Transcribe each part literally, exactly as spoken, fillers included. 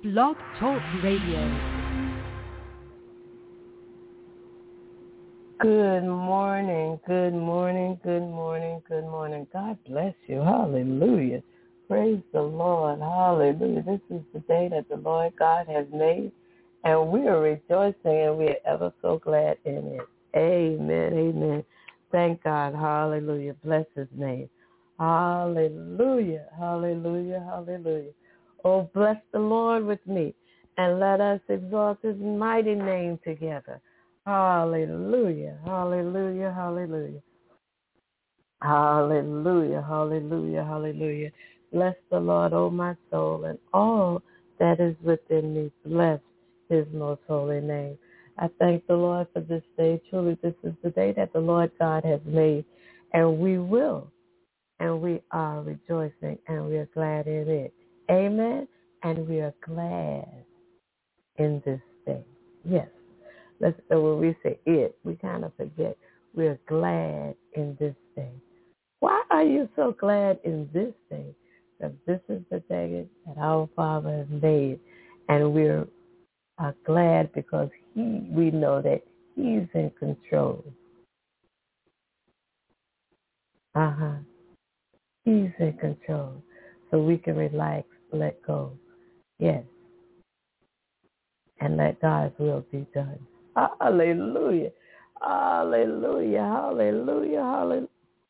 Blog Talk Radio. Good morning, good morning, good morning, good morning. God bless you. Hallelujah. Praise the Lord. Hallelujah. This is the day that the Lord God has made, and we are rejoicing, and we are ever so glad in it. Amen, amen. Thank God. Hallelujah. Bless his name. Hallelujah, hallelujah, hallelujah. Oh, bless the Lord with me, and let us exalt his mighty name together. Hallelujah, hallelujah, hallelujah. Hallelujah, hallelujah, hallelujah. Bless the Lord, O my soul, and all that is within me. Bless his most holy name. I thank the Lord for this day. Truly, this is the day that the Lord God has made, and we will, and we are rejoicing, and we are glad in it. Amen, and we are glad in this day. Yes. Let's, so when we say it, we kind of forget we're glad in this day. Why are you so glad in this day? Because this is the day that our Father has made, and we're uh, glad because he, we know that he's in control. Uh-huh. He's in control. So we can relax, let go. Yes. And let God's will be done. Hallelujah. Hallelujah. Hallelujah. Hallelujah.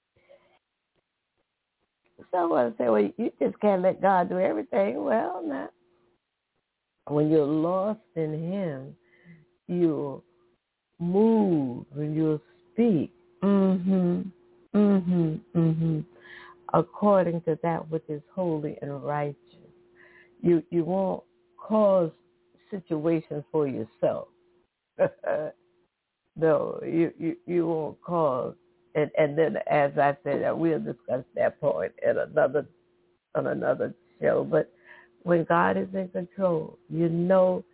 Someone say, well, you just can't let God do everything. Well, now, when you're lost in him, you'll move and you'll speak. Mm-hmm. Mm-hmm. Mm-hmm. According to that which is holy and righteous. You you won't cause situations for yourself. No, you, you, you won't cause. And, and then, as I said, we'll discuss that point at another on another show. But when God is in control, you know,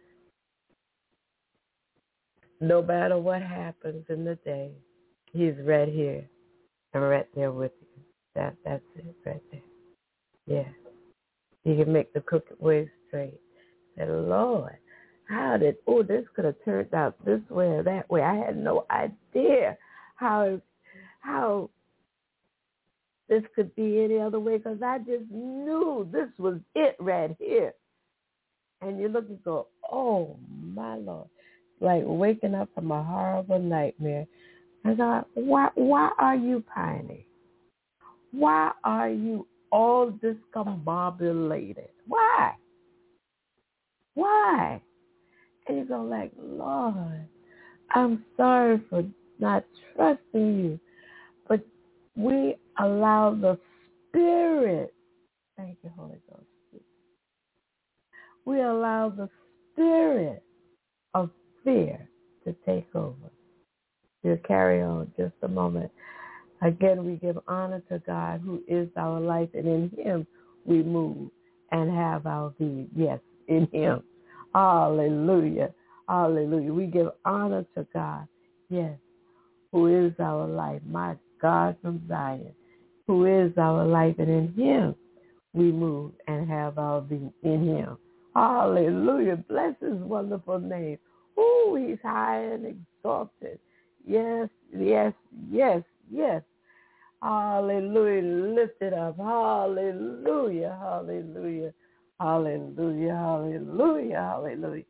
no matter what happens in the day, he's right here and right there with you. That that's it right there. Yeah, he can make the crooked way straight. And Lord, how did oh this could have turned out this way or that way? I had no idea how how this could be any other way, because I just knew this was it right here. And you look and go, oh, my Lord. Like waking up from a horrible nightmare. And God, why, why are you pining? Why are you all discombobulated? Why? Why? And you go like, Lord, I'm sorry for not trusting you. But we allow the Spirit, thank you, Holy Ghost. We allow the spirit of fear to take over. We'll carry on just a moment. Again, we give honor to God, who is our life, and in him we move and have our being. Yes, in him. Hallelujah. Hallelujah. We give honor to God, yes, who is our life, my God from Zion, who is our life, and in him we move and have our being in him. Hallelujah. Bless his wonderful name. Oh, he's high and exalted. Yes, yes, yes, yes. Hallelujah. Lift it up. Hallelujah. Hallelujah. Hallelujah. Hallelujah. Hallelujah.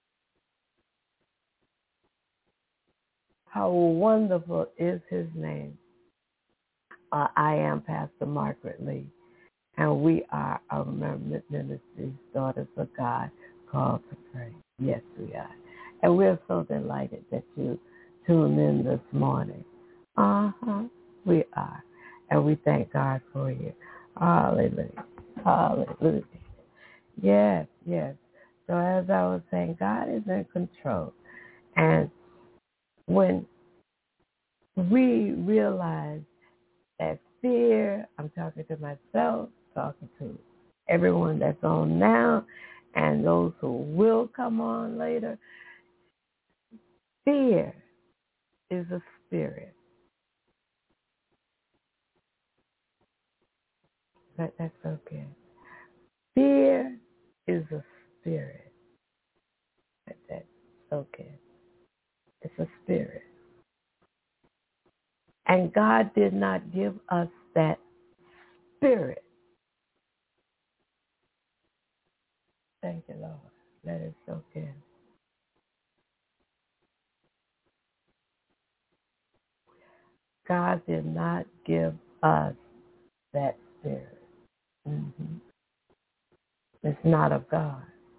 How wonderful is his name. Uh, I am Pastor Margaret Lee, and we are a Remembrance Ministries, Daughters of God, called to pray. Yes, we are. And we're so delighted that you tuned in this morning. Uh-huh. We are. And we thank God for you. Hallelujah. Hallelujah. Yes, yes. So as I was saying, God is in control. And when we realize that fear, I'm talking to myself, talking to everyone that's on now, and those who will come on later, fear is a spirit. That, that's okay. Fear is a spirit. And God did not give us that spirit. Thank you, Lord. Let it soak in. God did not give us that spirit. Mm-hmm. It's not of God.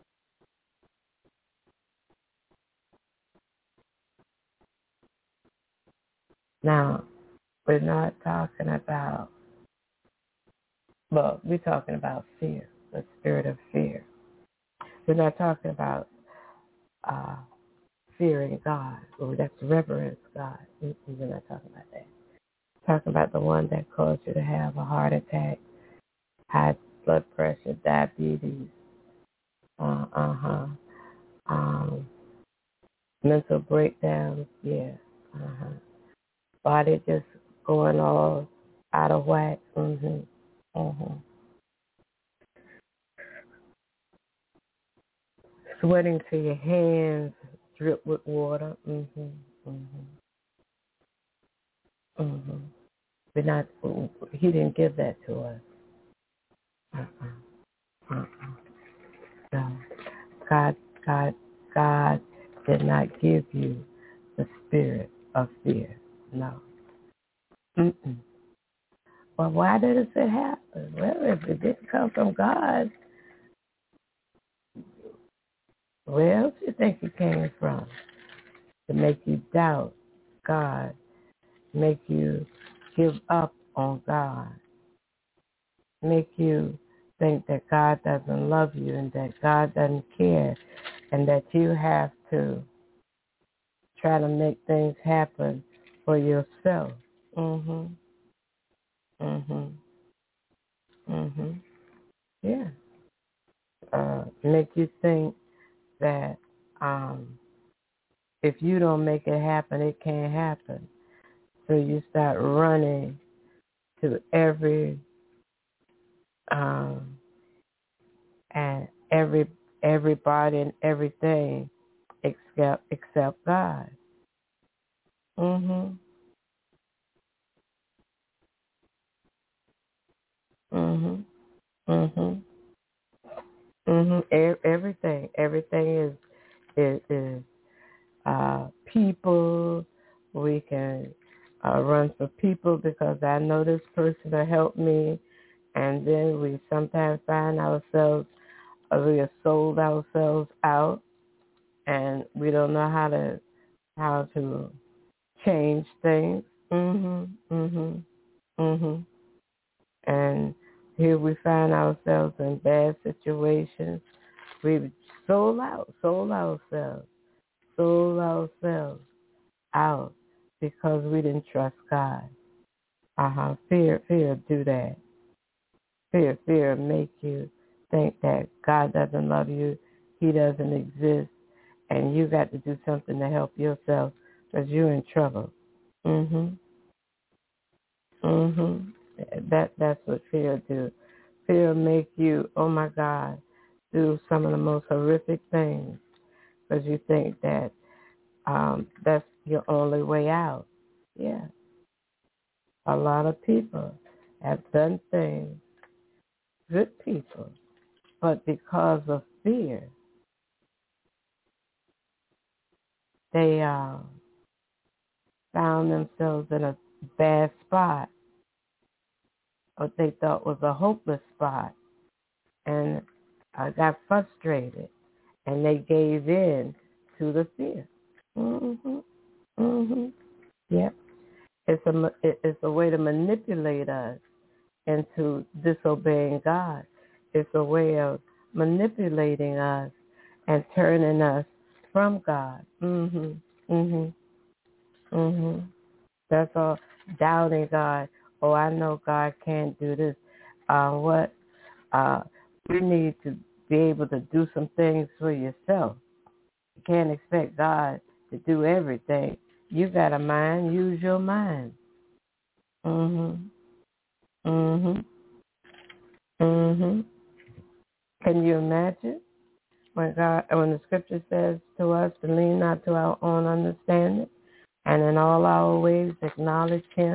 Now, we're not talking about, well, we're talking about fear, the spirit of fear. We're not talking about uh, fearing God, or that's reverence God. We're not talking about that. We're talking about the one that caused you to have a heart attack, high blood pressure, diabetes, uh, uh-huh, um, mental breakdowns, yeah, uh-huh. Body just going all out of whack, mm-hmm, mm-hmm. Sweating to your hands, drip with water, mm-hmm, mm-hmm, mm-hmm. We're not, he didn't give that to us. Uh-uh, uh-uh. No. God, God, God did not give you the spirit of fear. No. Mm-mm. Well, why did it happen? Well, if it didn't come from God, where else do you think it came from? To make you doubt God, make you give up on God, make you think that God doesn't love you and that God doesn't care and that you have to try to make things happen for yourself. Mhm. Mhm. Mhm. Yeah. Uh, make you think that um, if you don't make it happen, it can't happen. So you start running to every um, and every everybody and everything except except God. Mhm. Mhm. Mhm. Mhm. E- everything. Everything is is, is uh, people. We can uh, run for people because I know this person will help me, and then we sometimes find ourselves uh, we have sold ourselves out, and we don't know how to how to change things. Mhm. Mhm. Mhm. And here we find ourselves in bad situations. We sold out, sold ourselves, sold ourselves out because we didn't trust God. Uh-huh. Fear, fear do that. Fear, fear make you think that God doesn't love you, he doesn't exist, and you got to do something to help yourself because you're in trouble. Mhm. Mhm. That that's what fear do. Fear make you, oh my God, do some of the most horrific things because you think that um, that's your only way out. Yeah. A lot of people have done things, good people, but because of fear, they uh, found themselves in a bad spot, what they thought was a hopeless spot, and uh, got frustrated, and they gave in to the fear. Mhm. Mhm. Yep. It's a it's a way to manipulate us into disobeying God. It's a way of manipulating us and turning us from God. Mhm. Mhm. Mhm. That's all. Doubting God. Oh, I know God can't do this. Uh, what? Uh, you need to be able to do some things for yourself. You can't expect God to do everything. You got a mind. Use your mind. Mhm. Mhm. Mhm. Can you imagine when God, when the scripture says to us to lean not to our own understanding, and in all our ways acknowledge Him,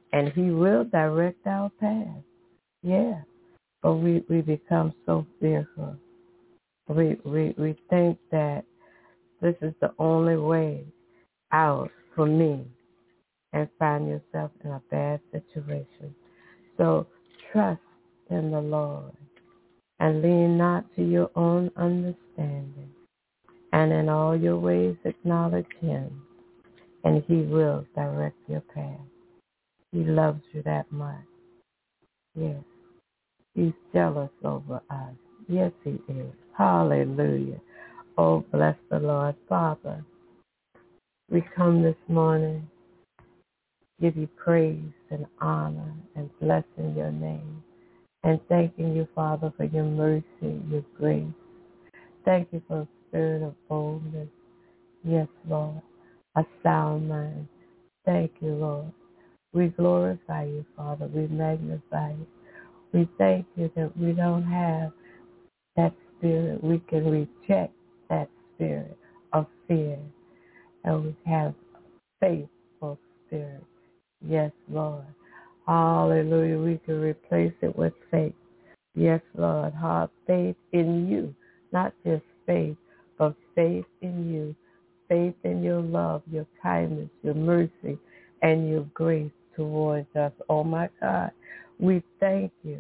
And he will direct our path. Yeah. But we, we become so fearful. We, we, we think that this is the only way out for me, and find yourself in a bad situation. So trust in the Lord and lean not to your own understanding. And in all your ways acknowledge him, and he will direct your path. He loves you that much. Yes. He's jealous over us. Yes, he is. Hallelujah. Oh, bless the Lord. Father, we come this morning, give you praise and honor and blessing your name, and thanking you, Father, for your mercy, your grace. Thank you for a spirit of boldness. Yes, Lord. A sound mind. Thank you, Lord. We glorify you, Father. We magnify you. We thank you that we don't have that spirit. We can reject that spirit of fear, and we have faithful spirit. Yes, Lord. Hallelujah. We can replace it with faith. Yes, Lord. Have faith in you. Not just faith, but faith in you. Faith in your love, your kindness, your mercy, and your grace towards us. Oh, my God. We thank you.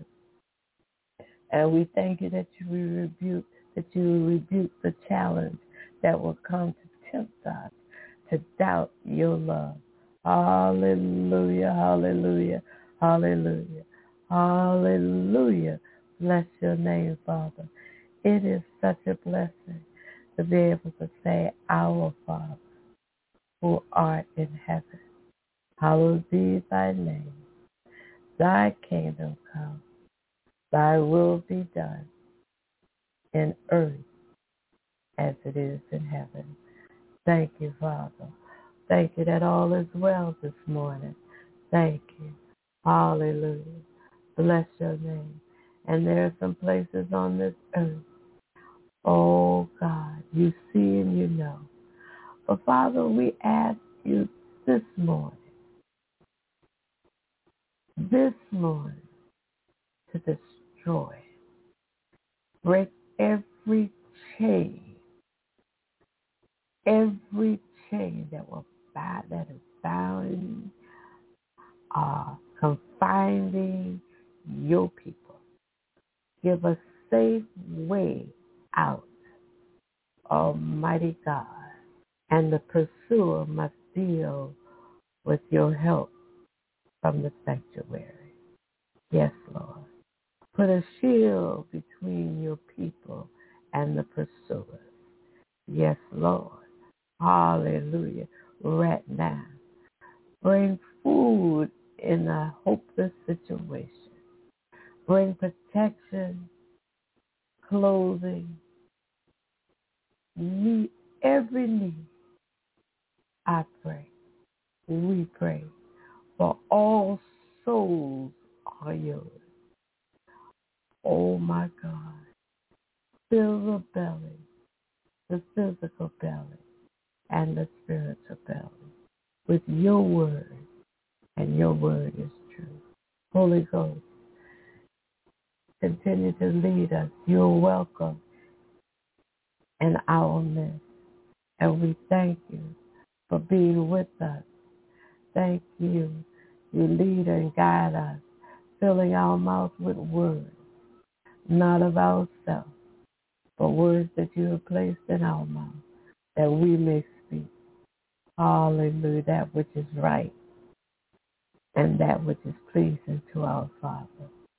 And we thank you that you will rebuke, that you will rebuke the challenge that will come to tempt us to doubt your love. Hallelujah, hallelujah, hallelujah, hallelujah. Bless your name, Father. It is such a blessing to be able to say, our Father, who art in heaven, hallowed be thy name. Thy kingdom come, thy will be done in earth as it is in heaven. Thank you, Father. Thank you that all is well this morning. Thank you. Hallelujah. Bless your name. And there are some places on this earth, oh God, you see and you know. But Father, we ask you this morning, this morning, to destroy, break every chain, every chain that will bind, that is bound, uh, confining your people. Give a safe way out, Almighty God. And the pursuer must deal with your help from the sanctuary. Yes, Lord. Put a shield between your people and the pursuers. Yes, Lord. Hallelujah. Right now. Bring food in a hopeless situation. Bring protection, clothing, meet every need. I pray. We pray. For all souls are yours. Oh my God. Fill the belly, the physical belly, and the spiritual belly with your word, and your word is true. Holy Ghost, continue to lead us. You're welcome in our midst, and we thank you for being with us. Thank you. You lead and guide us, filling our mouth with words, not of ourselves, but words that you have placed in our mouth, that we may speak. Hallelujah, that which is right and that which is pleasing to our Father.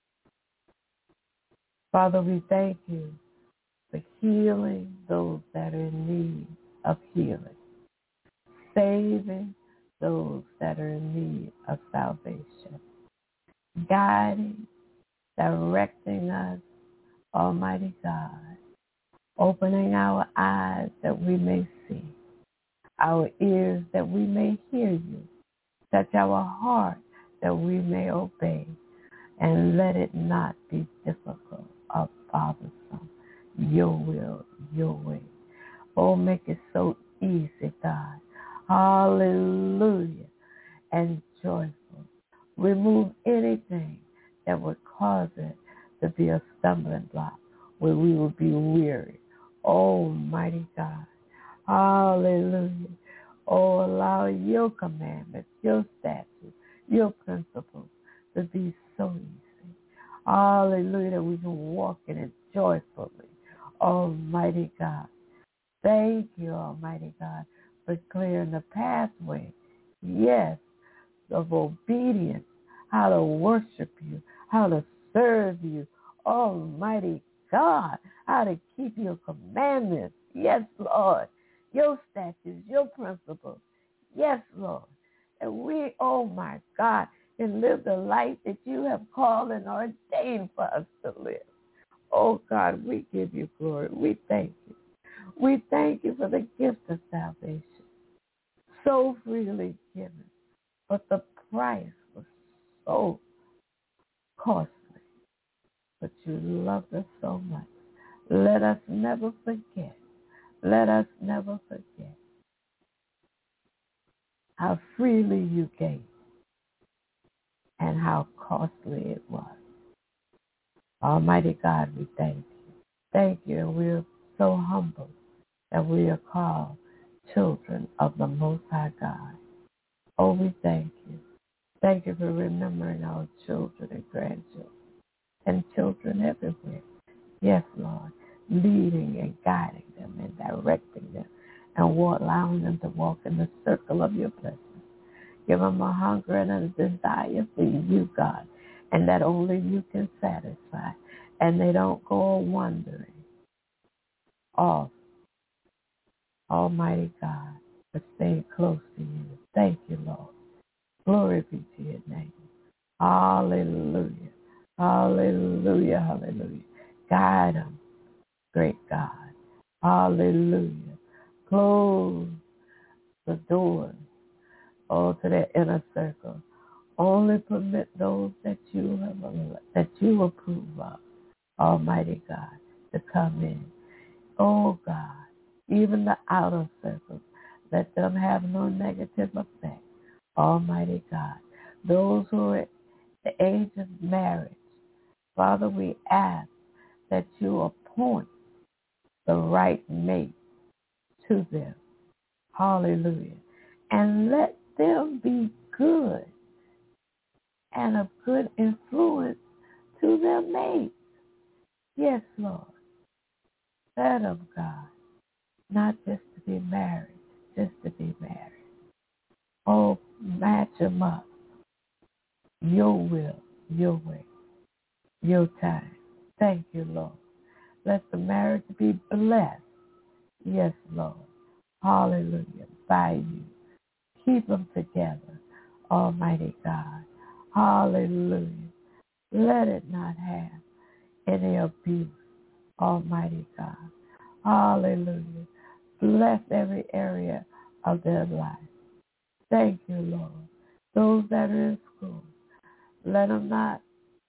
Father, we thank you for healing those that are in need of healing, saving those that are in need of salvation, guiding, directing us, Almighty God, opening our eyes that we may see, our ears that we may hear you, touch our heart that we may obey, and let it not be difficult, our Father, Son, your will, your way. Oh, make it so easy, God. Hallelujah. And joyful. Remove anything that would cause it to be a stumbling block where we will be weary. Almighty God. Hallelujah. Oh, allow your commandments, your statutes, your principles to be so easy. Hallelujah, that we can walk in it joyfully. Almighty God. Thank you, Almighty God, for clearing the pathway, yes, of obedience, how to worship you, how to serve you, Almighty God, how to keep your commandments. Yes, Lord, your statutes, your principles. Yes, Lord. And we, oh my God, can live the life that you have called and ordained for us to live. Oh God, we give you glory. We thank you. We thank you for the gift of salvation, so freely given. But the price was so costly. But you loved us so much. Let us never forget. Let us never forget how freely you gave and how costly it was. Almighty God, we thank you. Thank you, and we're so humble that we are called children of the Most High God. Oh, we thank you. Thank you for remembering our children and grandchildren and children everywhere. Yes, Lord, leading and guiding them and directing them and allowing them to walk in the circle of your blessings. Give them a hunger and a desire for you, God, and that only you can satisfy. And they don't go wandering off, Almighty God, but stay close to you. Thank you, Lord. Glory be to your name. Hallelujah. Hallelujah. Hallelujah. Guide them, great God. Hallelujah. Close the doors, oh, to their inner circle. Only permit those that you have that you approve of, Almighty God, to come in. Oh God, even the outer circles, let them have no negative effect. Almighty God, those who are at the age of marriage, Father, we ask that you appoint the right mate to them. Hallelujah. And let them be good and of good influence to their mates. Yes, Lord. That of God, not just to be married, just to be married. Oh, match them up. Your will, your way, your time. Thank you, Lord. Let the marriage be blessed. Yes, Lord. Hallelujah. By you. Keep them together, Almighty God. Hallelujah. Let it not have any abuse, Almighty God. Hallelujah. Bless every area of their life. Thank you, Lord. Those that are in school, let them not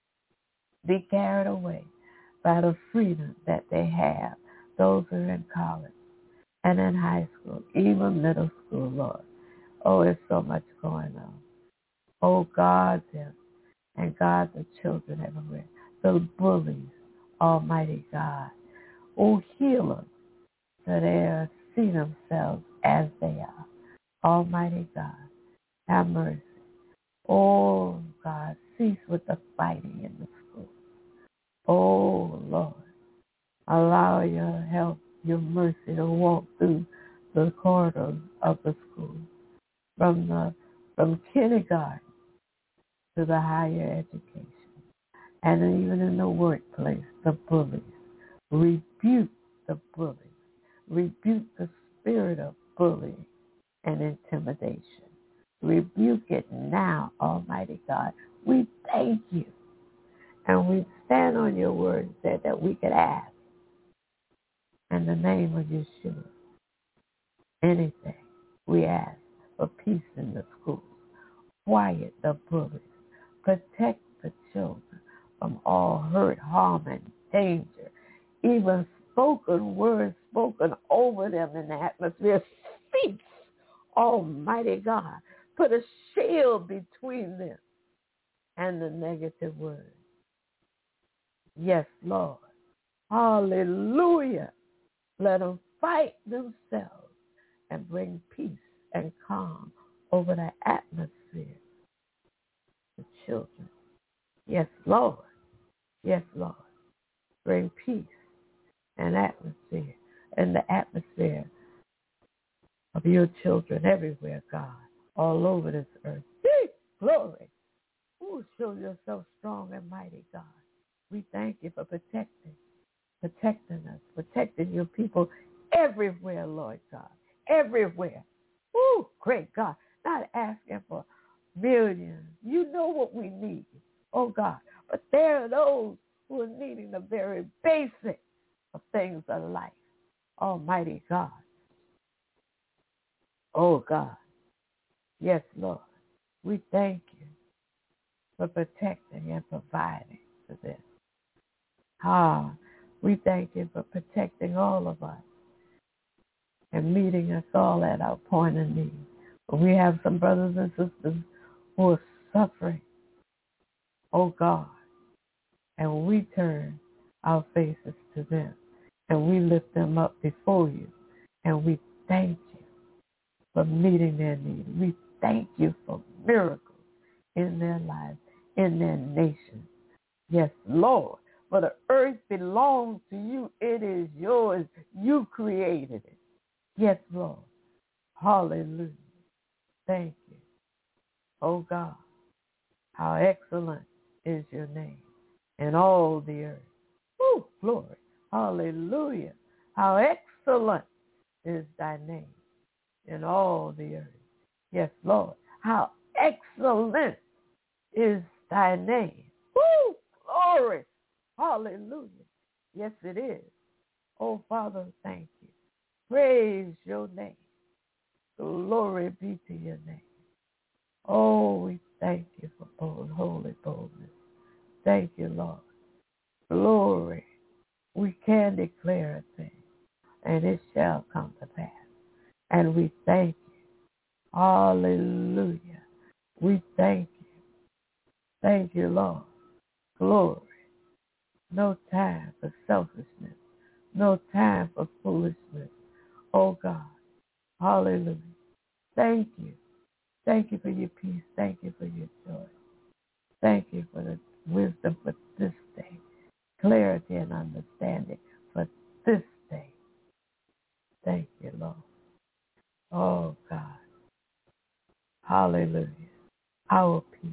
be carried away by the freedom that they have. Those who are in college and in high school, even middle school, Lord. Oh, there's so much going on. Oh, guard them and guard the children everywhere. The bullies, Almighty God. Oh, heal them so they see themselves as they are. Almighty God, have mercy. Oh, God, cease with the fighting in the school. Oh, Lord, allow your help, your mercy to walk through the corridors of the school, from the from kindergarten to the higher education, and even in the workplace, the bullies. Rebuke the bullies. Rebuke the spirit of bullying and intimidation. Rebuke it now, Almighty God. We thank you. And we stand on your word and said that we could ask in the name of Yeshua. Anything we ask for peace in the schools. Quiet the bullies. Protect the children from all hurt, harm, and danger. Even spoken words spoken over them in the atmosphere. Speak, Almighty God. Put a shield between them and the negative words. Yes, Lord. Hallelujah. Let them fight themselves and bring peace and calm over the atmosphere. The children. Yes, Lord. Yes, Lord. Bring peace and atmosphere and the atmosphere of your children everywhere, God, all over this earth. Hey, glory. Ooh, show yourself strong and mighty, God. We thank you for protecting, protecting us, protecting your people everywhere, Lord God, everywhere. Ooh, great God. Not asking for millions. You know what we need, oh God. But there are those who are needing the very basic of things of life. Almighty God. Oh God. Yes, Lord. We thank you for protecting and providing for this. Ah, we thank you for protecting all of us and meeting us all at our point of need. We have some brothers and sisters who are suffering, oh God, and we turn our faces to them and we lift them up before you and we thank you for meeting their need. We thank you for miracles in their lives, in their nation. Yes, Lord, for the earth belongs to you. It is yours. You created it. Yes, Lord. Hallelujah. Thank you. Oh God, how excellent is your name in all the earth. Woo, glory. Hallelujah. How excellent is thy name in all the earth. Yes, Lord. How excellent is thy name. Woo, glory. Hallelujah. Yes, it is. Oh, Father, thank you. Praise your name. Glory be to your name. Oh, we thank you for bold, holy boldness. Thank you, Lord. Glory. We can declare a thing, and it shall come to pass. And we thank you. Hallelujah. We thank you. Thank you, Lord. Glory. No time for selfishness. No time for foolishness. Oh, God. Hallelujah. Thank you. Thank you for your peace. Thank you for your joy. Thank you for the wisdom for this day. Clarity and understanding for this day. Thank you, Lord. Oh, God. Hallelujah. Our peace.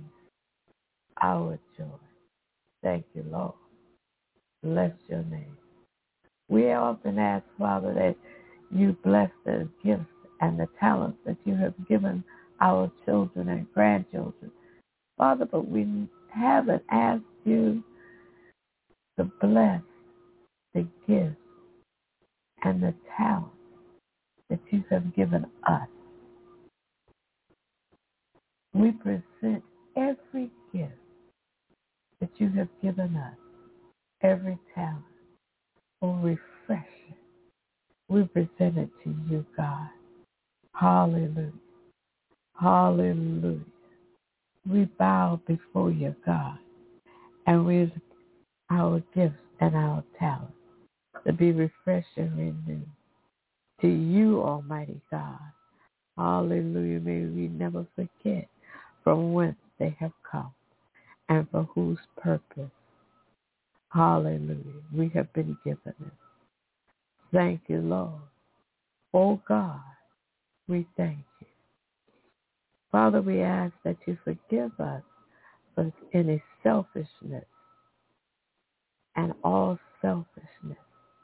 Our joy. Thank you, Lord. Bless your name. We often ask, Father, that you bless the gifts and the talents that you have given our children and grandchildren. Father, but we haven't asked you to bless the gifts and the talents that you have given us. We present every gift that you have given us, every talent or refreshing. We present it to you, God. Hallelujah. Hallelujah. We bow before you, God, and we our gifts and our talents to be refreshed and renewed. To you, Almighty God. Hallelujah. May we never forget from whence they have come and for whose purpose. Hallelujah. We have been given it. Thank you, Lord. Oh, God, we thank you. Father, we ask that you forgive us for any selfishness and all selfishness,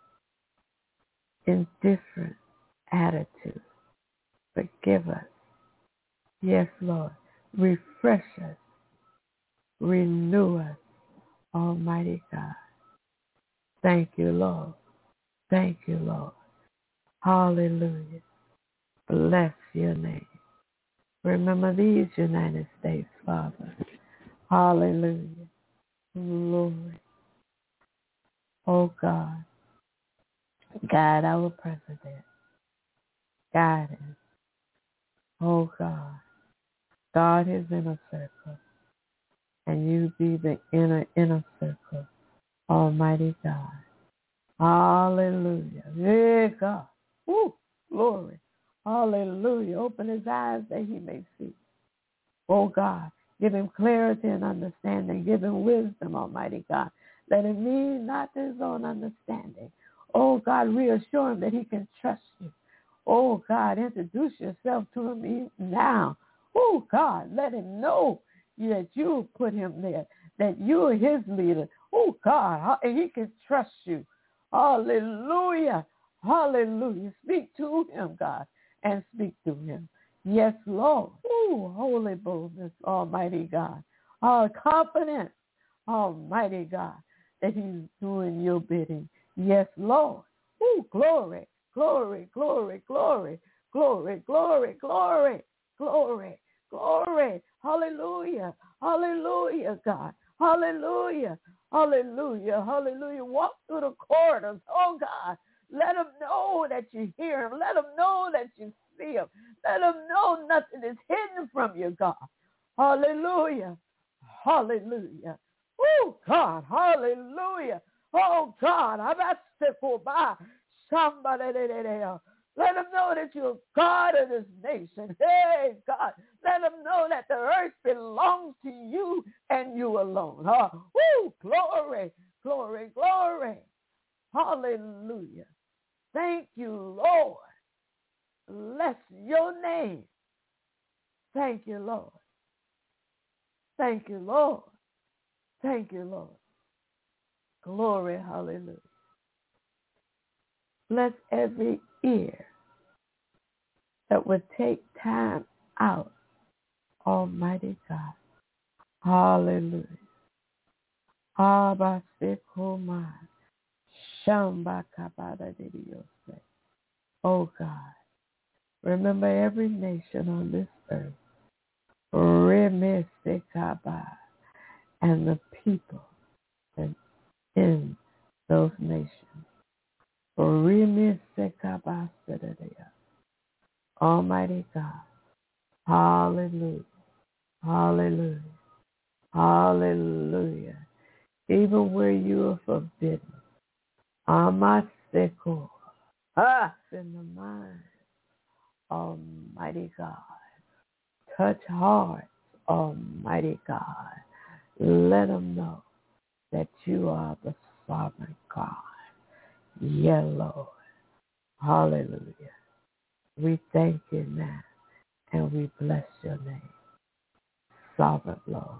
indifferent attitude. Forgive us. Yes, Lord. Refresh us. Renew us, Almighty God. Thank you, Lord. Thank you, Lord. Hallelujah. Bless your name. Remember these United States, Father. Hallelujah. Glory. Oh, God. Guide our president. Guide him. Oh, God. Guard his inner circle and you be the inner, inner circle, Almighty God. Hallelujah. Yeah, God. Woo, glory. Hallelujah. Open his eyes that he may see. Oh, God, give him clarity and understanding. Give him wisdom, Almighty God. Let him lean not to his own understanding. Oh, God, reassure him that he can trust you. Oh, God, introduce yourself to him even now. Oh, God, let him know that you put him there, that you are his leader. Oh, God, and he can trust you. Hallelujah. Hallelujah. Speak to him, God, and speak to him. Yes, Lord. Oh, holy boldness, Almighty God. Oh, confidence, Almighty God, that he's doing your bidding. Yes, Lord. Oh, glory, glory, glory, glory, glory, glory, glory, glory, glory. Hallelujah. Hallelujah, God. Hallelujah. Hallelujah. Hallelujah. Walk through the corridors. Oh, God. Let them know that you hear him. Let them know that you see him. Let them know nothing is hidden from you, God. Hallelujah. Hallelujah. Oh, God. Hallelujah. Oh, God. I'm not sick by somebody. Let them know that you're God of this nation. Hey, God. Let them know that the earth belongs to you and you alone. Huh? Woo, glory, glory, glory. Hallelujah. Thank you, Lord. Bless your name. Thank you, Lord. Thank you, Lord. Thank you, Lord. Glory, hallelujah. Bless every ear that would take time out, Almighty God. Hallelujah. Abba Sekoma Shamba Kabada Didiose. Oh God, remember every nation on this earth. Remesekaba, and the people and in those nations. Remesekaba Sedaya. Almighty God. Hallelujah. Hallelujah. Hallelujah. Even where you are forbidden. Amaseko. Ah, in the mind. Almighty God. Touch hearts, Almighty God. Let them know that you are the sovereign God. Yeah, Lord. Hallelujah. We thank you now and we bless your name. Sovereign Lord.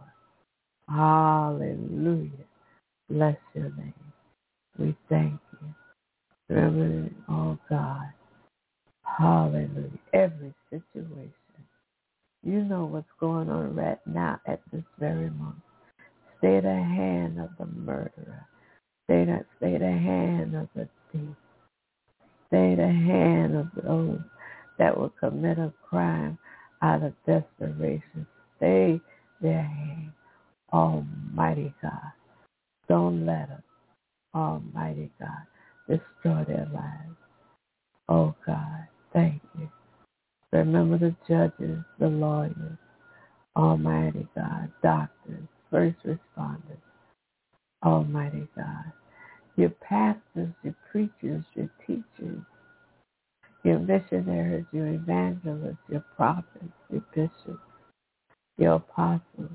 Hallelujah. Bless your name. We thank you. Remember, oh God. Hallelujah. Every situation. You know what's going on right now at this very moment. Stay the hand of the murderer. Stay the, stay the hand of the thief. Stay the hand of those that will commit a crime out of desperation. Stay their hand, Almighty God. Don't let them, Almighty God, destroy their lives. Oh God, thank you. Remember the judges, the lawyers, Almighty God, doctors, first responders, Almighty God, your pastors, your preachers, your teachers, your missionaries, your evangelists, your prophets, your bishops, your apostles.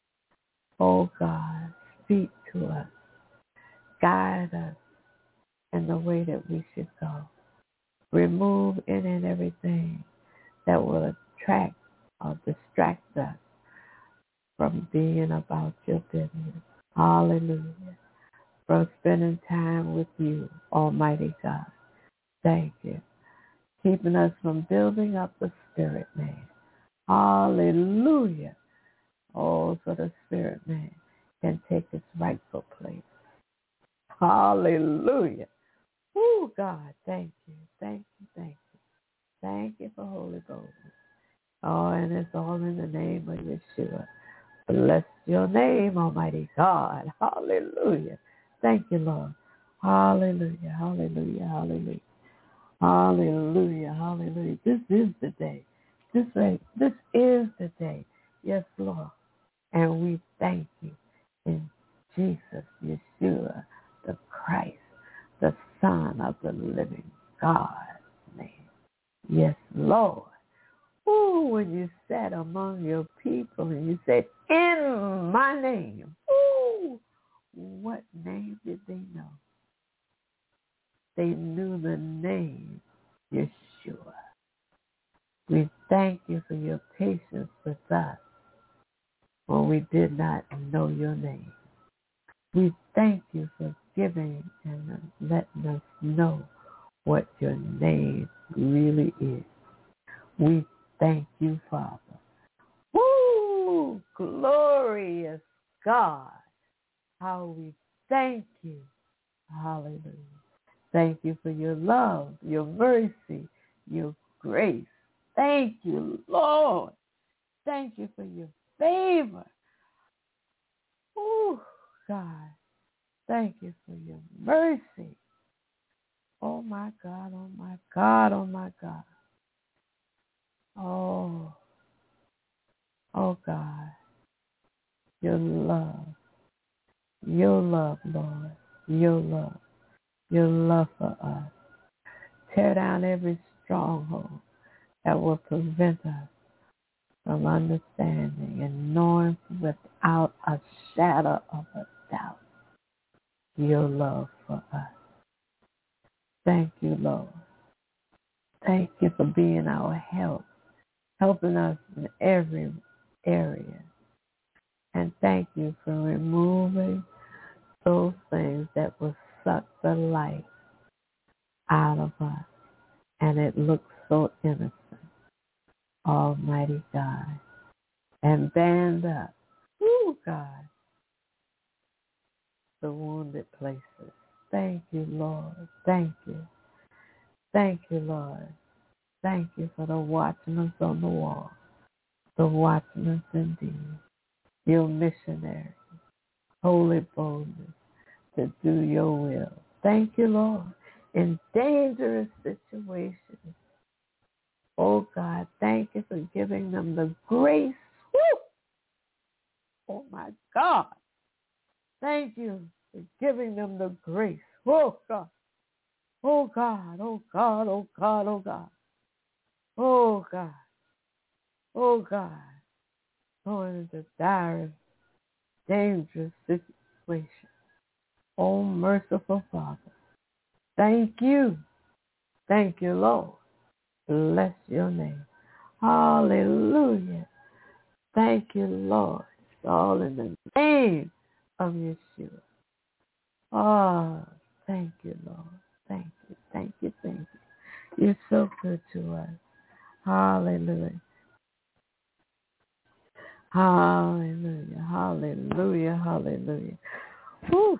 Oh God, speak to us. Guide us in the way that we should go. Remove any and everything that will attract or distract us from being about your business. Hallelujah. From spending time with you, Almighty God. Thank you. Keeping us from building up the spirit man. Hallelujah. Oh, so the spirit man can take its rightful place. Hallelujah. Oh, God, thank you. Thank you, thank you. Thank you for Holy Ghost. Oh, and it's all in the name of Yeshua. Bless your name, Almighty God. Hallelujah. Thank you, Lord. Hallelujah, hallelujah, hallelujah. Hallelujah, hallelujah. This is the day. This, way, this is the day. Yes, Lord. And we thank you in Jesus, Yeshua, the Christ, the Son of the living God name. Yes, Lord. Ooh, when you sat among your people and you said, in my name. Ooh, what name did they know? They knew the name Yeshua. We thank you for your patience with us when we did not know your name. We thank you for giving and letting us know what your name really is. We thank you, Father. Woo! Glorious God. How we thank you. Hallelujah. Thank you for your love, your mercy, your grace. Thank you, Lord. Thank you for your favor. Oh, God. Thank you for your mercy. Oh, my God, oh, my God, oh, my God. Oh, oh, God. Your love. Your love, Lord. Your love. Your love for us. Tear down every stronghold that will prevent us from understanding and knowing without a shadow of a doubt your love for us. Thank you, Lord. Thank you for being our help, helping us in every area. And thank you for removing those things that will suck the life out of us. And it looks so innocent, Almighty God. And band up, ooh, God, the wounded places. Thank you, Lord. Thank you. Thank you, Lord. Thank you for the watchmen on the wall, the watchmen indeed, your missionary, holy boldness to do your will. Thank you, Lord. In dangerous situations, oh God, thank you for giving them the grace. Woo! Oh my God. Thank you for giving them the grace. Oh God. Oh God, oh God, oh God, oh God. Oh God. Oh God. Going into dire, dangerous situations. Oh merciful Father. Thank you. Thank you, Lord. Bless your name. Hallelujah. Thank you, Lord. It's all in the name of Yeshua. Oh, thank you, Lord. Thank you, thank you, thank you. You're so good to us. Hallelujah. Hallelujah. Hallelujah. Hallelujah. Whew.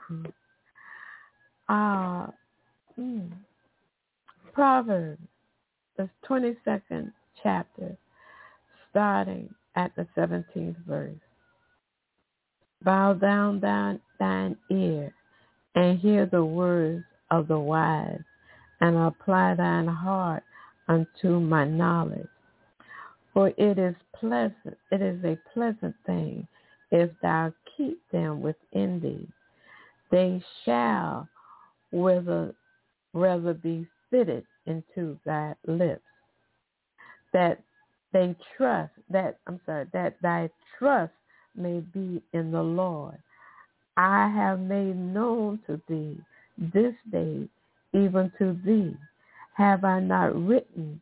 Uh, mm. Proverbs, the twenty-second chapter, starting at the seventeenth verse. Bow down thine, thine ear and hear the words of the wise, and apply thine heart unto my knowledge. For it is pleasant, it is a pleasant thing if thou keep them within thee. They shall rather, rather be fitted into thy lips. That they trust, that, I'm sorry, that thy trust may be in the Lord. I have made known to thee this day, even to thee. Have I not written?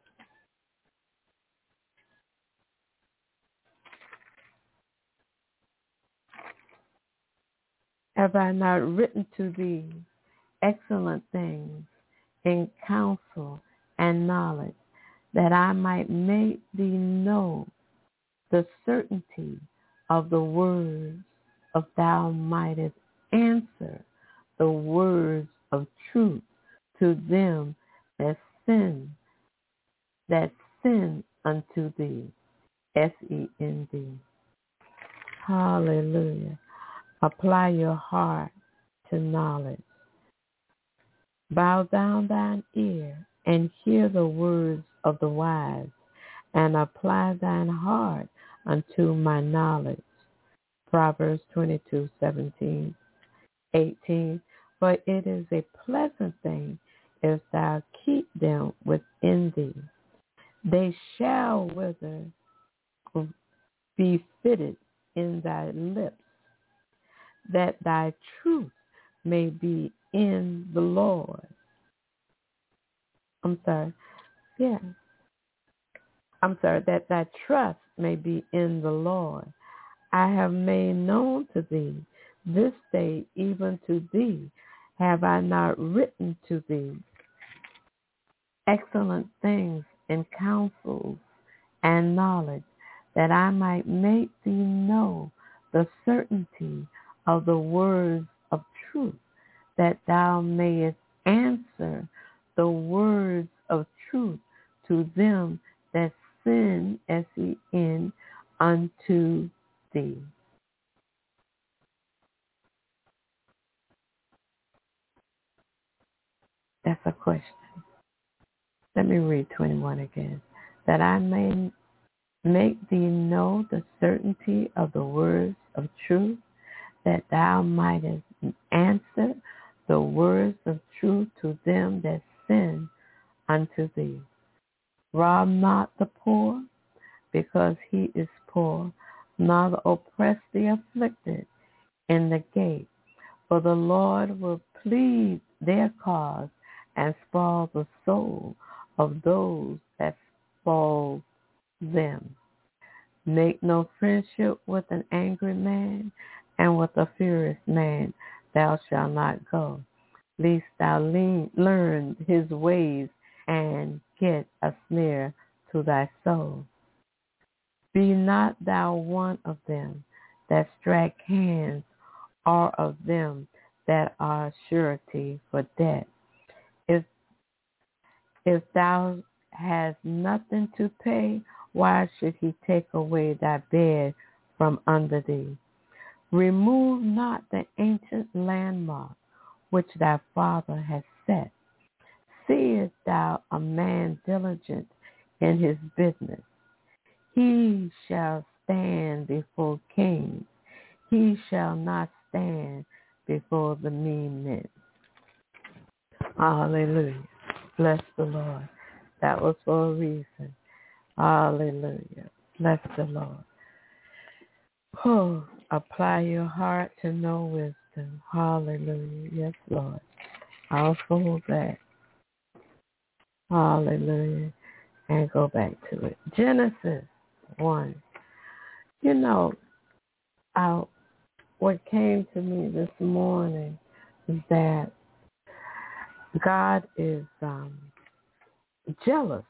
Have I not written to thee excellent things in counsel and knowledge, that I might make thee know the certainty of the words of thou mightest answer the words of truth to them that sin, that sin unto thee. S E N D. Hallelujah. Apply your heart to knowledge. Bow down thine ear and hear the words of the wise, and apply thine heart unto my knowledge. Proverbs twenty-two, seventeen, eighteen. For it is a pleasant thing if thou keep them within thee. They shall wither, be fitted in thy lips, that thy truth may be in the Lord. I'm sorry. Yeah. I'm sorry, that thy trust may be in the Lord. I have made known to thee this day, even to thee, have I not written to thee excellent things in counsels and knowledge, that I might make thee know the certainty of the words of truth, that thou mayest answer the words of truth to them that sin, S E N, unto thee. That's a question. Let me read twenty-one again. That I may make thee know the certainty of the words of truth, that thou mightest answer the words of truth to them that sin unto thee. Rob not the poor, because he is poor, neither oppress the afflicted in the gate. For the Lord will plead their cause and spoil the soul of those that spoil them. Make no friendship with an angry man, and with a furious man thou shalt not go, lest thou lean, learn his ways and get a snare to thy soul. Be not thou one of them that strike hands, or of them that are surety for debt. If if thou hast nothing to pay, why should he take away thy bed from under thee? Remove not the ancient landmark which thy father has set. Seest thou a man diligent in his business? He shall stand before kings. He shall not stand before the mean men. Hallelujah. Bless the Lord. That was for a reason. Hallelujah. Bless the Lord. Oh, apply your heart to know wisdom. Hallelujah. Yes, Lord. I'll fold that. Hallelujah. And go back to it. Genesis one. You know, I, what came to me this morning is that God is um, jealous.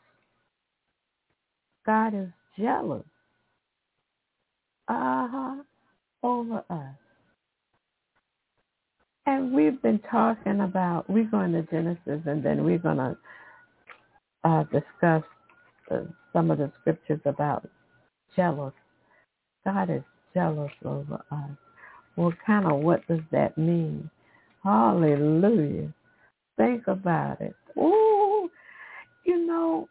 God is jealous uh-huh, over us. And we've been talking about, we're going to Genesis, and then we're going to uh, discuss uh, some of the scriptures about jealous. God is jealous over us. Well, kind of what does that mean? Hallelujah. Think about it. Ooh, you know,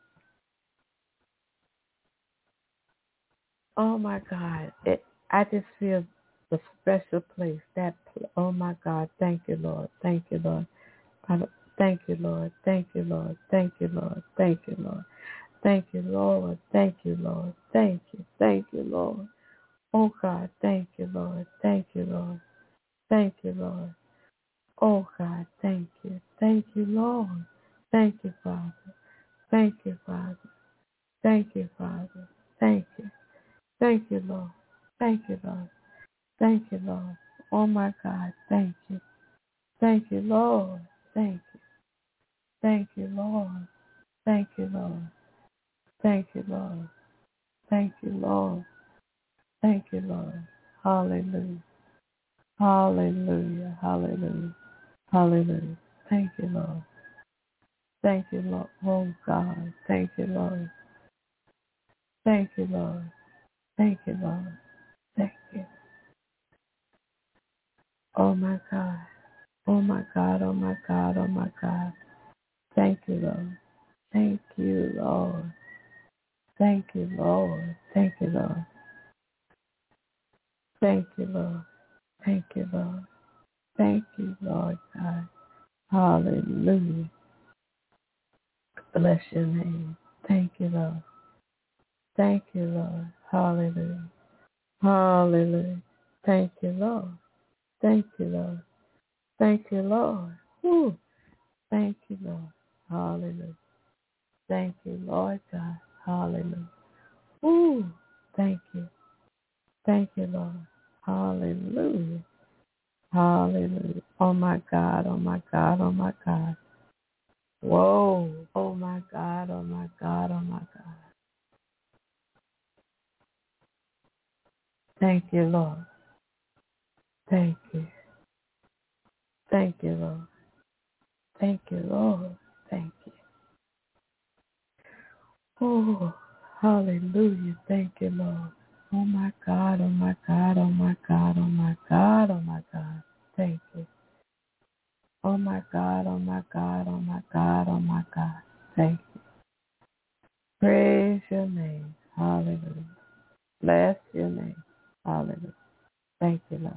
oh my God, it, I just feel the special place. That, oh my God, thank you, Lord, thank you, Lord, thank you, Lord, thank you, Lord, thank you, Lord, thank you, Lord, thank you, Lord, thank you, Lord, thank you, thank you, Lord. Oh God, thank you, Lord, thank you, Lord, thank you, Lord. Oh God, thank you, thank you, Lord, thank you, Father, thank you, Father, thank you, Father, thank you. Thank you, Lord. Thank you, Lord. Thank you, Lord. Oh, my God. Thank you. Thank you, Lord. Thank you. Thank you, Lord. Thank you, Lord. Thank you, Lord. Thank you, Lord. Thank you, Lord. Hallelujah. Hallelujah. Hallelujah. Hallelujah. Thank you, Lord. Thank you, Lord. Oh, God. Thank you, Lord. Thank you, Lord. Thank you, Lord. Thank you. Oh, my God. Oh, my God. Oh, my God. Oh, my God. Thank you, Lord. Thank you, Lord. Thank you, Lord. Thank you, Lord. Thank you, Lord. Thank you, Lord. Thank you, Lord God. Hallelujah. Bless your name. Thank you, Lord. Thank you, Lord. Hallelujah. Hallelujah. Thank you, Lord. Thank you, Lord. Thank you, Lord. Woo. Thank you, Lord. Hallelujah. Thank you, Lord God. Hallelujah. Woo. Thank you. Thank you, Lord. Hallelujah. Hallelujah. Oh my God, oh my God, oh my God. Whoa. Oh my God, oh my God, oh my God. Thank you, Lord. Thank you. Thank you, Lord. Thank you, Lord. Thank you. Oh, hallelujah. Thank you, Lord. Oh my God, oh my God, oh my God, oh my God, oh my God. Thank you. Oh my God, oh my God, oh my God, oh my God. Thank you. Praise your name. Hallelujah. Bless your name. Hallelujah. Thank you, Lord.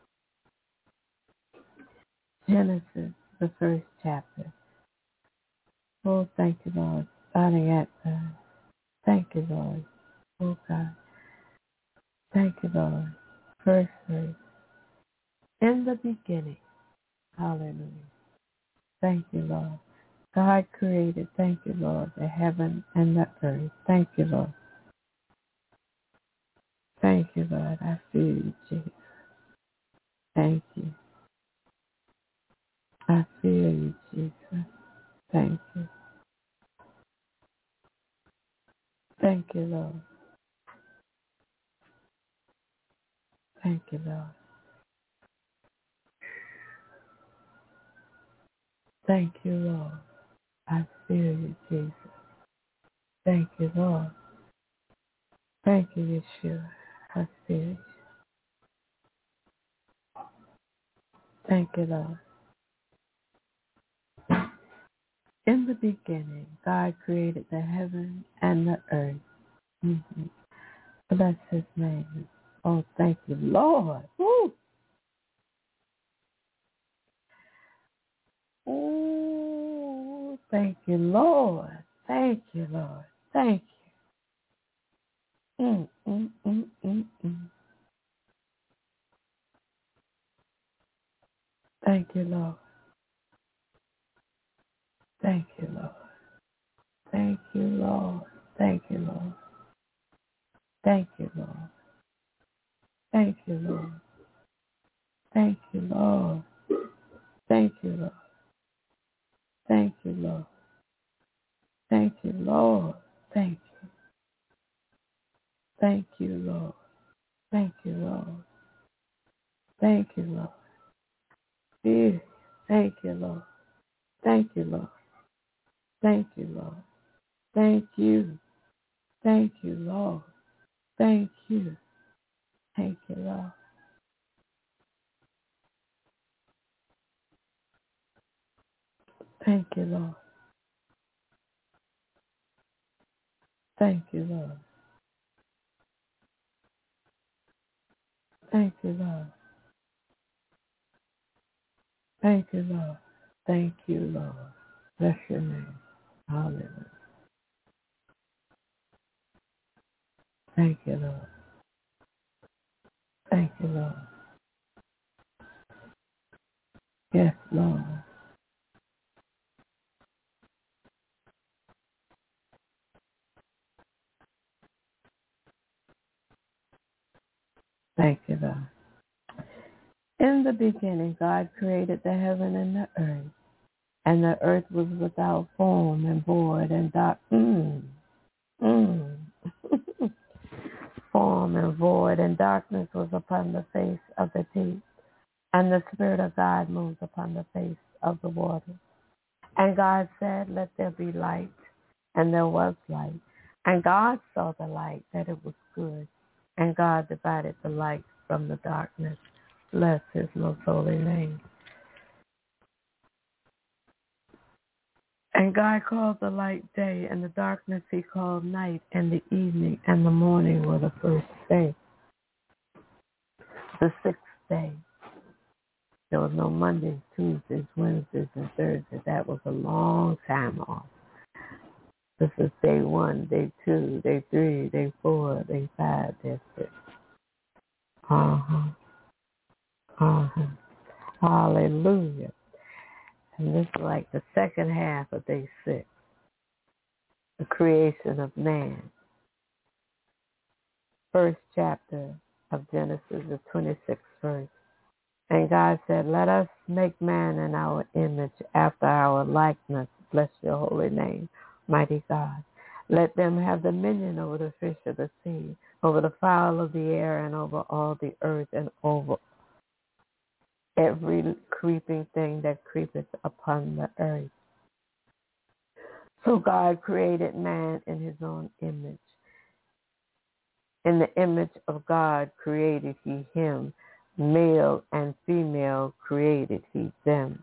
Genesis, the first chapter. Oh, thank you, Lord. Starting at, uh, thank you, Lord. Oh, God. Thank you, Lord. First verse. In the beginning. Hallelujah. Thank you, Lord. God created, thank you, Lord, the heaven and the earth. Thank you, Lord. Thank you, Lord. I feel you, Jesus. Thank you. I feel you, Jesus. Thank you. Thank you, Lord. Thank you, Lord. Thank you, Lord. I feel you, Jesus. Thank you, Lord. Thank you, Yeshua. I feel you. Thank you, Lord. In the beginning, God created the heaven and the earth. Mm-hmm. Bless his name. Oh, thank you, Lord. Woo. Oh, thank you, Lord. Thank you, Lord. Thank you. Mm, mm, mm, mm, mm. Thank you, Lord. Thank you, Lord. Thank you, Lord. Thank you, Lord. Thank you, Lord. Thank you, Lord. Thank you, Lord. Thank you, Lord. Thank you, Lord. Thank you, Lord. Thank you. Thank you, Lord. Thank you, Lord. Thank you, Lord. Yeah. Thank you, Lord. Thank you, Lord. Thank you, Lord. Thank you. Thank you, Lord. Thank you. Thank you, Lord. Thank you, Lord. Thank you, Lord. Thank you, Lord. Thank you, Lord. Thank you, Lord. Bless your name. Hallelujah. Thank you, Lord. Thank you, Lord. Yes, Lord. Thank you, Lord. In the beginning, God created the heaven and the earth, and the earth was without form and void, and dark, mm, mm. form and void, and darkness was upon the face of the deep, and the Spirit of God moved upon the face of the waters. And God said, let there be light, and there was light. And God saw the light, that it was good, and God divided the light from the darkness. Bless his most holy name. And God called the light day, and the darkness he called night, and the evening and the morning were the first day. the sixth day. There was no Mondays, Tuesdays, Wednesdays, and Thursdays. That was a long time off. This is day one, day two, day three, day four, day five, day six. Uh-huh. Uh-huh. Hallelujah. And this is like the second half of day six. The creation of man. First chapter of Genesis, the twenty-sixth verse. And God said, let us make man in our image after our likeness. Bless your holy name, mighty God. Let them have dominion over the fish of the sea, over the fowl of the air, and over all the earth, and over every creeping thing that creepeth upon the earth. So God created man in his own image. In the image of God created he him. Male and female created he them.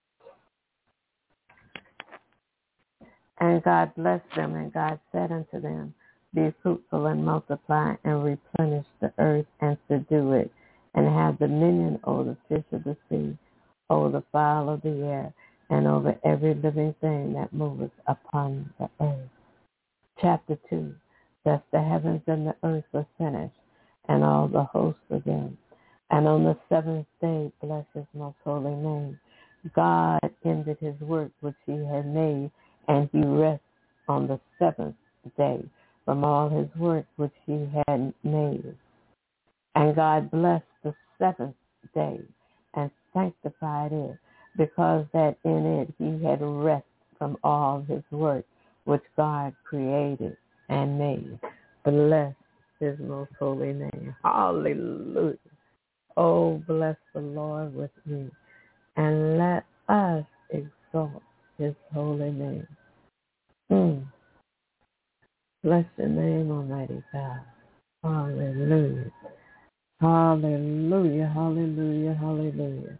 And God blessed them, and God said unto them, be fruitful and multiply and replenish the earth and subdue it, and have dominion over the fish of the sea, over the fowl of the air, and over every living thing that moveth upon the earth. Chapter two. Thus the heavens and the earth were finished, and all the hosts of them. And on the seventh day, bless his most holy name, God ended his work which he had made, and he rested on the seventh day from all his work which he had made. And God blessed the seventh day and sanctified it, because that in it he had rest from all his work which God created and made. Bless his most holy name. Hallelujah. Oh, bless the Lord with me, and let us exalt his holy name. Mm. Bless your name, Almighty God. Hallelujah. Hallelujah, hallelujah, hallelujah.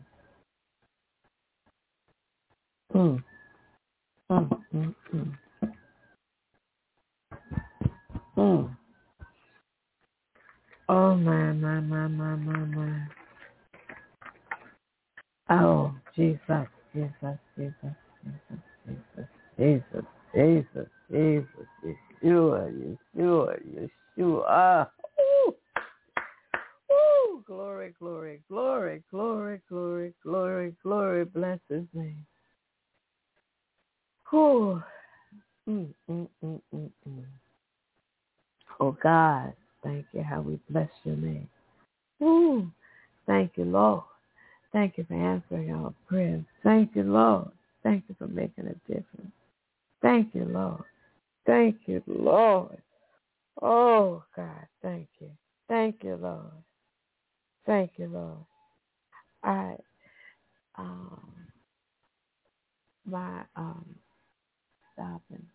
Mm. Mm, mm, mm. Mm. Oh, my, my, my, my, my, my. Oh, Jesus, Jesus, Jesus, Jesus, Jesus, Jesus, Jesus, Jesus, Yeshua, Yeshua, Yeshua. Ooh. Ooh, glory, glory, glory, glory, glory, glory, glory, bless his name. Ooh. Mm, mm, mm, mm, mm. Oh, God, thank you how we bless your name. Ooh, thank you, Lord. Thank you for answering our prayers. Thank you, Lord. Thank you for making a difference. Thank you, Lord. Thank you, Lord. Oh, God, thank you. Thank you, Lord. Thank you, Lord. I, um, my, um, stopping.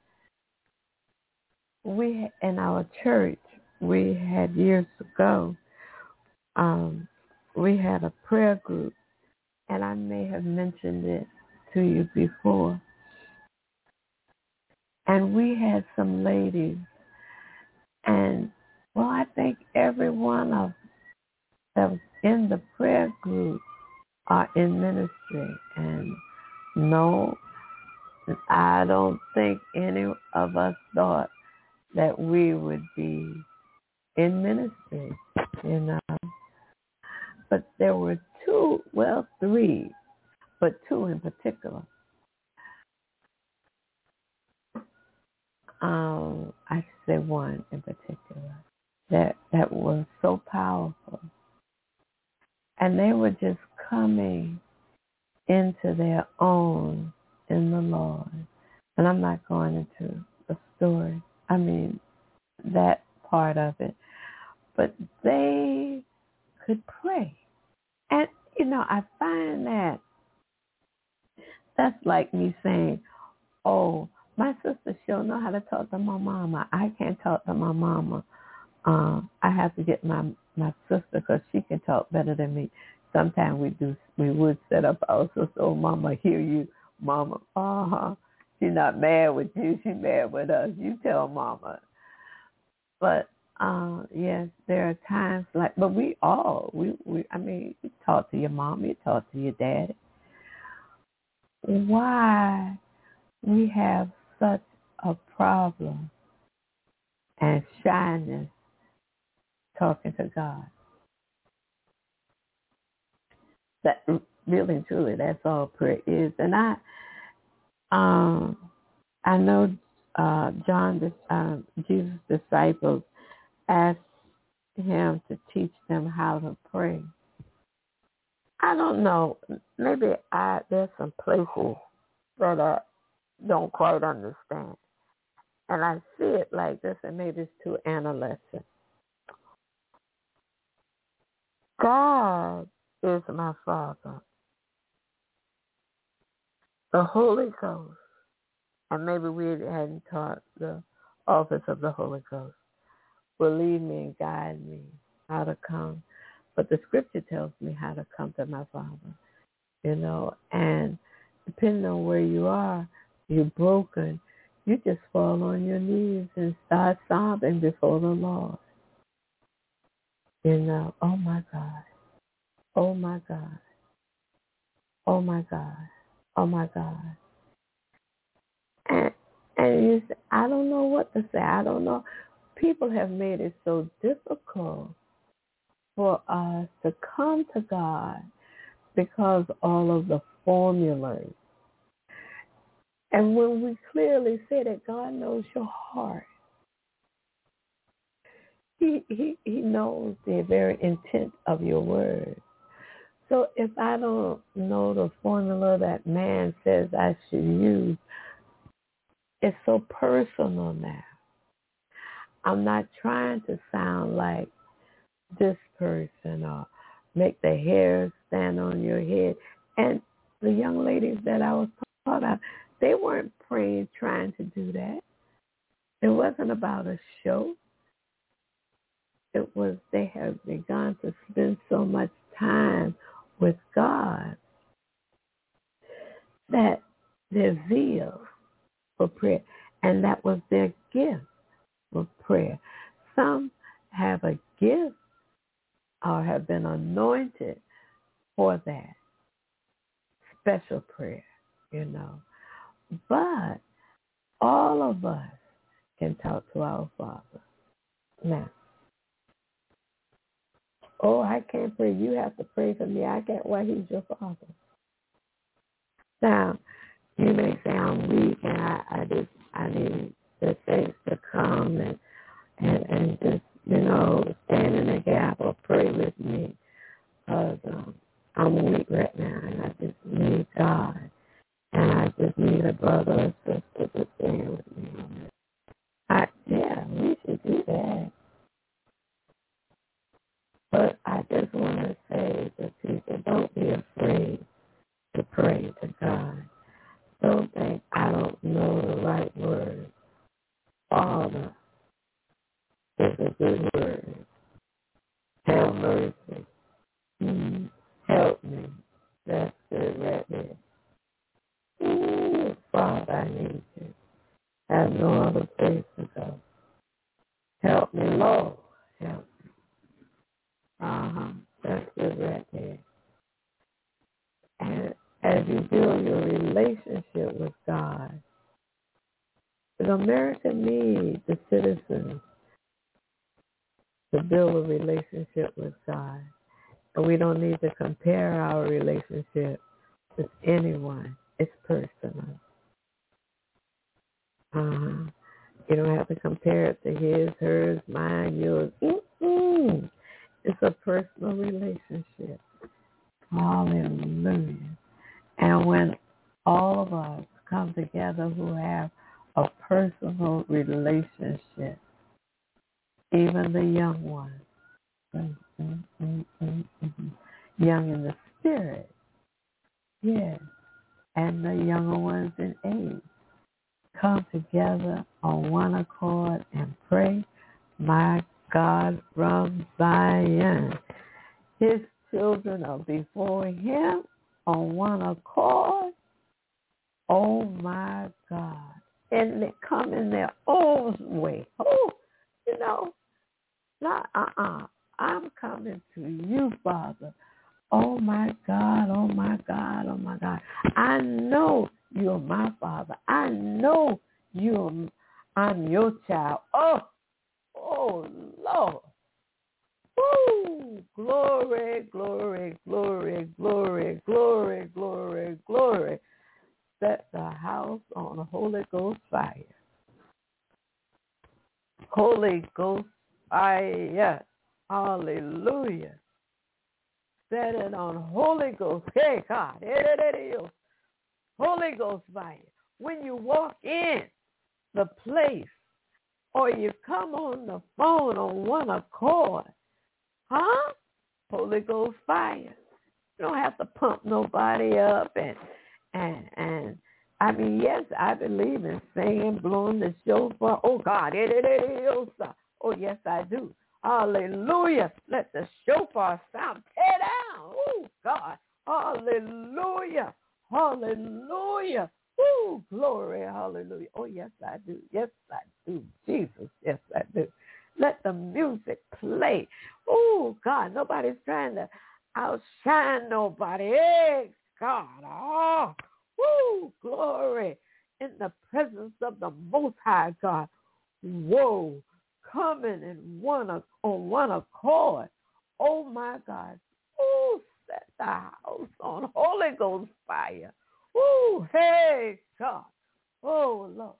We, in our church, we had years ago, um, we had a prayer group, and I may have mentioned it to you before. And we had some ladies, and, well, I think every one of them in the prayer group are in ministry. And no, I don't think any of us thought that we would be in ministry, you know. But there were two, well, three, but two in particular. Um, I should say one in particular that that was so powerful, and they were just coming into their own in the Lord. And I'm not going into the story. I mean that part of it, but they could pray, and you know I find that that's like me saying, "Oh, my sister, she'll know how to talk to my mama. I can't talk to my mama. Um, I have to get my my sister because she can talk better than me." Sometimes we do. We would set up our sister. "Oh, mama, hear you, mama. Uh huh. She's not mad with you. She's mad with us. You tell mama." But Uh, yes, there are times like, but we all, we, we, I mean, you talk to your mom, you talk to your daddy. Why we have such a problem and shyness talking to God? That really and truly, that's all prayer is. And I, um, I know uh, John, uh, Jesus' disciples, asked him to teach them how to pray. I don't know. Maybe I there's some places that I don't quite understand, and I see it like this, and maybe it's too adolescent. God is my Father. The Holy Ghost, and maybe we hadn't taught the office of the Holy Ghost, will lead me and guide me how to come. But the scripture tells me how to come to my Father, you know, and depending on where you are, you're broken, you just fall on your knees and start sobbing before the Lord. You know, oh my God, oh my God, oh my God, oh my God. And, and you say, I don't know what to say. I don't know. People have made it so difficult for us to come to God because all of the formulas. And when we clearly say that God knows your heart, he, he, he knows the very intent of your word. So if I don't know the formula that man says I should use, it's so personal now. I'm not trying to sound like this person or make the hair stand on your head. And the young ladies that I was talking about, they weren't praying trying to do that. It wasn't about a show. It was they had begun to spend so much time with God that their zeal for prayer, and that was their gift for prayer. Some have a gift or have been anointed for that special prayer, you know. But all of us can talk to our Father. Now, oh, I can't pray. You have to pray for me. I can't. Well, he's your Father. Now, you may say I'm weak and I, I just I need the saints to come and, and and just, you know, stand in the gap or pray with me, because um, I'm weak right now and I just need God, and I just need a brother or sister to stand with me. I, yeah, we should do that. But I just want to say to people, don't be afraid to pray to God. Don't think I don't know the right word. Father is a good word. Have mercy. Mm-hmm. Help me. That's good right there. Ooh, Father, I need you. I have no other place to go. Help me, Lord. Help me. Uh-huh. That's good right there. And as you build your relationship with God, the America needs the citizens to build a relationship with God. And we don't need to compare our relationship with anyone. It's personal. Uh-huh. You don't have to compare it to his, hers, mine, yours. Mm-mm. It's a personal relationship. Hallelujah. And when all of us come together who have a personal relationship, even the young ones, mm, mm, mm, mm, mm, young in the spirit, yes, and the younger ones in age, come together on one accord and pray, my God from Zion. His children are before him on one accord. Oh, my God. And they come in their own way. Oh, you know, Not, uh-uh. I'm coming to you, Father. Oh, my God, oh, my God, oh, my God. I know you're my Father. I know you're, I'm your child. Oh, oh, Lord. Woo! Glory, glory, glory, glory, glory, glory, glory. Set the house on Holy Ghost fire. Holy Ghost fire. Hallelujah. Set it on Holy Ghost. Hey, God. Holy Ghost fire. When you walk in the place or you come on the phone on one accord, huh? Holy Ghost fire. You don't have to pump nobody up and and and I mean, yes, I believe in singing, blowing the shofar. Oh God, oh yes, I do. Hallelujah. Let the shofar sound. Tear down. Oh God. Hallelujah. Hallelujah. Oh, glory. Hallelujah. Oh yes, I do. Yes, I do. Jesus. Yes, I do. Let the music play. Oh, God, nobody's trying to outshine nobody. Hey, God. Oh, woo, glory. In the presence of the Most High God. Whoa, coming in one on one accord. Oh, my God. Oh, set the house on Holy Ghost fire. Oh, hey, God. Oh, Lord.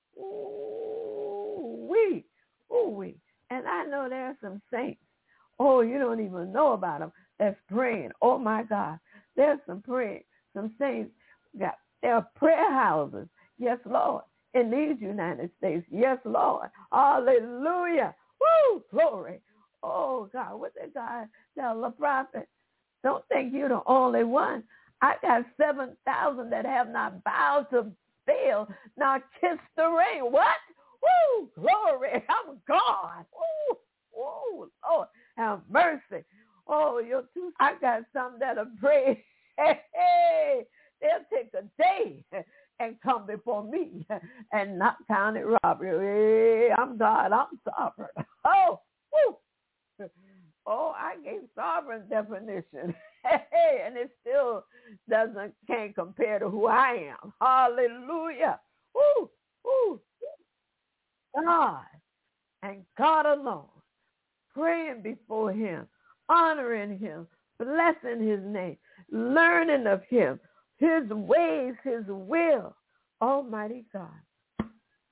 Oh, we. Oh, we. And I know there are some saints. Oh, you don't even know about them. That's praying. Oh, my God. There's some praying. Some saints. Got, there are prayer houses. Yes, Lord. In these United States. Yes, Lord. Hallelujah. Woo, glory. Oh, God. What did God tell the prophet? Don't think you're the only one. I got seven thousand that have not bowed to Baal, now kiss the ring. What? Woo! Glory. I'm God. Woo! Woo! Lord, have mercy. Oh, you're too. I got some that'll pray. Hey, hey, they'll take a day and come before me and not count it robbery. Hey, I'm God. I'm sovereign. Oh, woo! Oh, I gave sovereign definition. Hey, and it still doesn't, can't compare to who I am. Hallelujah. Woo, woo. God and God alone. Praying before him, honoring him, blessing his name, learning of him, his ways, his will. Almighty God.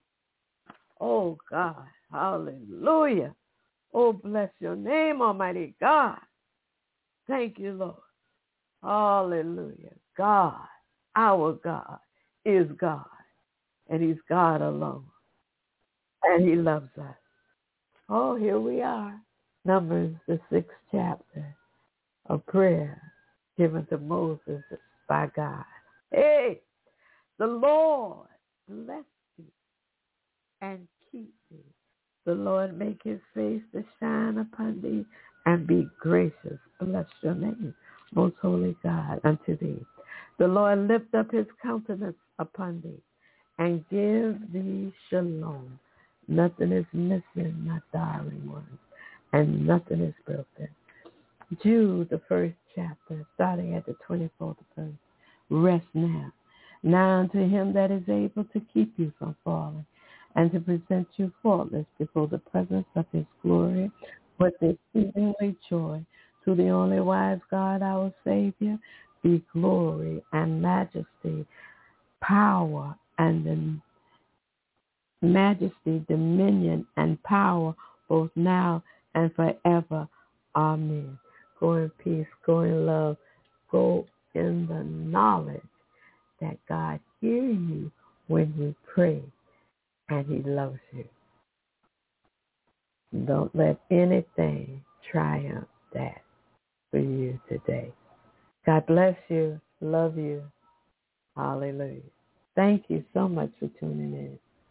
Oh, God. Hallelujah. Oh, bless your name, Almighty God. Thank you, Lord. Hallelujah. God, our God, is God, and he's God alone, and he loves us. Oh, here we are. Numbers, the sixth chapter of prayer given to Moses by God. Hey, the Lord bless thee and keep thee. The Lord make his face to shine upon thee and be gracious. Bless your name, most holy God, unto thee. The Lord lift up his countenance upon thee and give thee shalom. Nothing is missing, my darling ones, and nothing is broken. Jude, the first chapter, starting at the twenty-fourth verse. Rest now. Now unto him that is able to keep you from falling and to present you faultless before the presence of his glory with exceedingly joy. To the only wise God, our Savior, be glory and majesty, power and the majesty, dominion, and power, both now and forever. Amen. Go in peace, go in love, go in the knowledge that God hears you when you pray, and he loves you. Don't let anything triumph that for you today. God bless you. Love you. Hallelujah. Thank you so much for tuning in.